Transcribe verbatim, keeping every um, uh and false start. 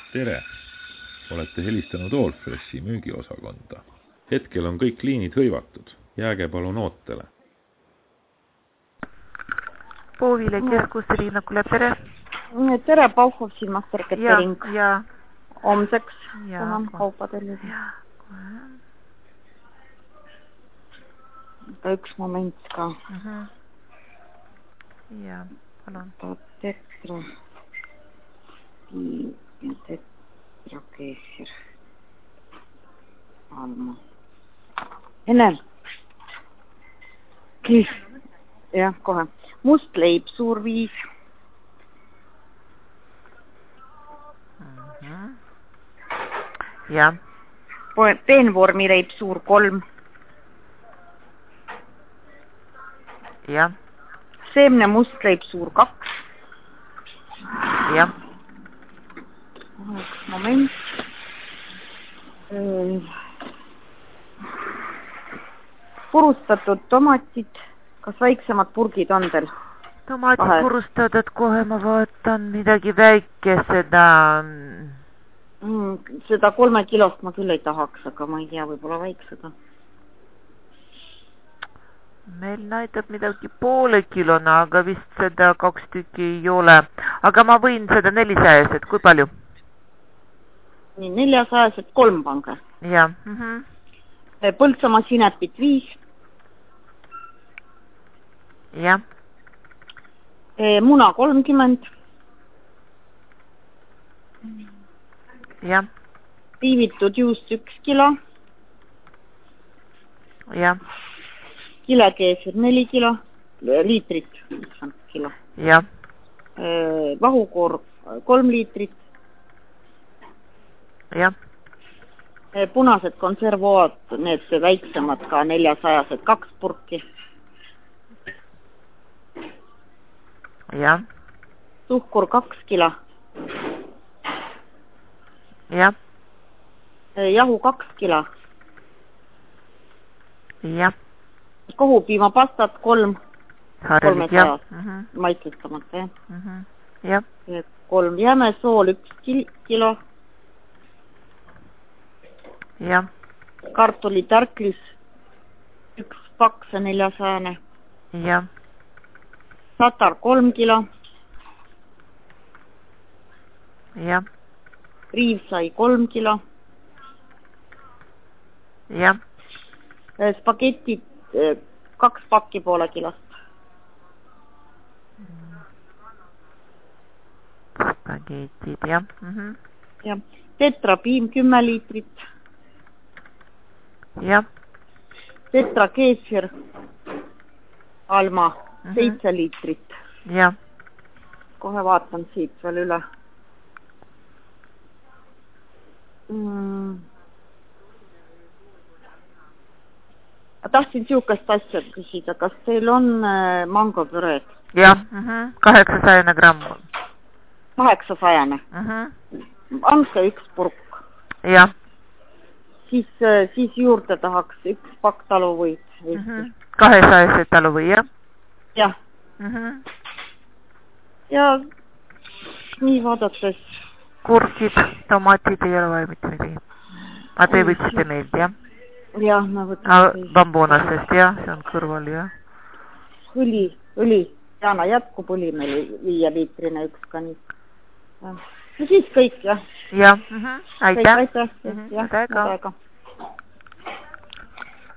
tere! Olete helistanud Allfreshi müügiosakonda. Hetkel on kõik liinid hõivatud. Jääge palun ootele. Puuvile keskus Riinakule, tere! Tere, Pauhov silmaster Ketering. Ja, ja. Homseks Ja, tahan kaupadele. Ja, kohe. Üks moment ka. Uh -huh. Ja, palun. Tetra. Ja tetra keesir. Alma. Enne. Kiis. Jah, kohe. Must leib, suur viis. Uh -huh. Ja. Peenvormi leib, suur kolm. Ja. Seemne must leib, suur kaks. Ja. Üks moment. Purustatud tomatid. Kas väiksemad purgid on teil? Tomatid Vahe. Purustatud, kohe ma vaatan midagi väike seda... Mm, seda kolme kilost ma küll ei tahaks, aga ma ei tea, võib-olla väikseda. Meil näitab midagi poole kilona, aga vist seda kaks tükki ei ole. Aga ma võin seda nelisajaset, kui palju? Nii, neljasajaset kolm pange. Ja. Mm -hmm. Põltsamaa sinepit viis. Ja. Muna kolmkümmend. Ja. Piivitud juust üks kilo. Ja. Kilekeesir neli kilo, liitrit, kilo. Ja. Vahukoor kolm liitrit. Ja. Punased konservood, need väiksemad ka neljasajased, kaks purki. Ja. Suhkur kaks kilo. Ja. Jahu kaks kilo. Ja. Kohupiimapastat kolm. kolmesaja. Mm -hmm. Maitlustamata, jah. Mm -hmm. Ja. Kolm jämesool, üks kilo. Ja. Kartuli tärklis, üks paks ja neljasajane. Ja. Satar kolm kilo. Ja. Riivsai kolm kilo. Ja. Spagetid kaks pakki poole kilost. Spagetid, jah. Mm -hmm. Ja. Tetra piim kümme liitrit. Ja. Tetra keesir Alma mm -hmm. seitse liitrit. Ja. Kohe vaatan siit veel üle. Mm. Tahtsin siukest asja küsida, kas teil on mangopüreed? Jah, mm -hmm. kaheksasajane gramm. kaheksasajane? Mm -hmm. Andke üks purk. Jah. Siis, siis juurde tahaks üks pakk taluvõid. Mm -hmm. kahesajase taluvõi, jah? Jah. Mm -hmm. Ja nii vaadates. Kurkid, tomatid ei ole vaja mitte midagi. Aga te võtsite meilt, jah? Jah, ma võtan. Bambonasest, jah, see on kõrval, jah. Õli, õli. Jana jätkub õli meil viie liitrine üks ka nii. Ja siis kõik, jah. Jah, mm -hmm. aitäh. Aitäh, mm -hmm. jah, aitäh ka.